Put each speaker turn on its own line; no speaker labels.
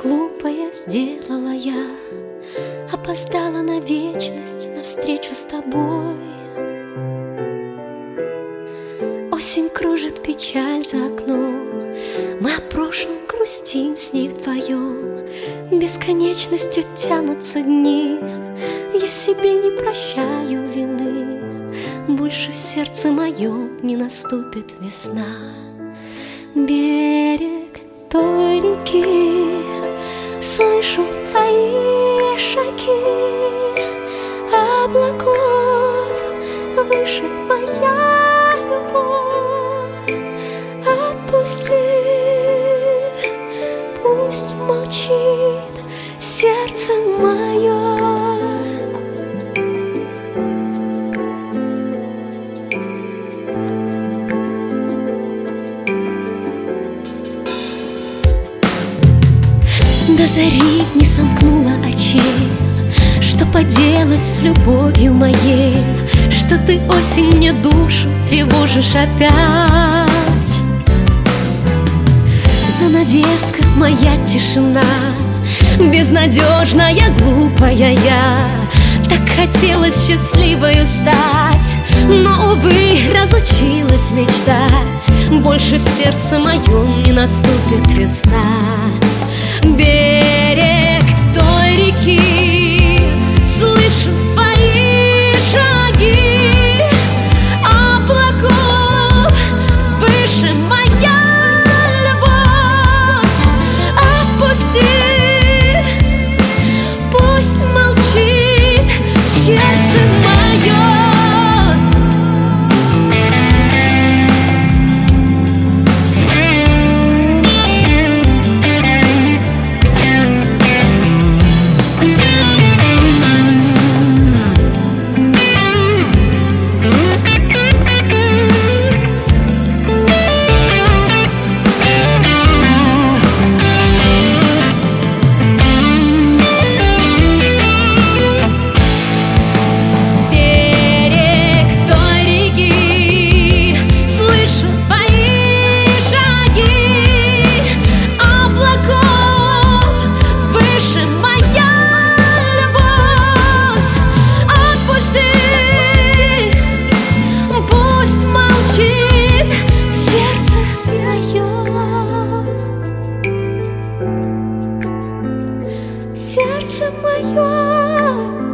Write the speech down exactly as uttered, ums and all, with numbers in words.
глупое сделала я, опоздала на вечность, на встречу с тобой. Осень кружит печаль за окном, мы о прошлом грустим с ней вдвоем. Бесконечностью тянутся дни, я себе не прощаю вины. Больше в сердце моем не наступит весна. Берег той реки, слышу твои шаги, облаков выше моя любовь. Отпусти, пусть молчит сердце мое. До зари не сомкнула очей, что поделать с любовью моей, что ты, осень, мне душу тревожишь опять. Занавеска моя тишина, безнадежная, глупая я. Так хотелось счастливою стать, но, увы, разучилась мечтать. Больше в сердце моем не наступит весна. Берег той реки, слышу твои шаги, облаков выше моя любовь. Отпусти, пусть молчит сердце мое. Сердце мое.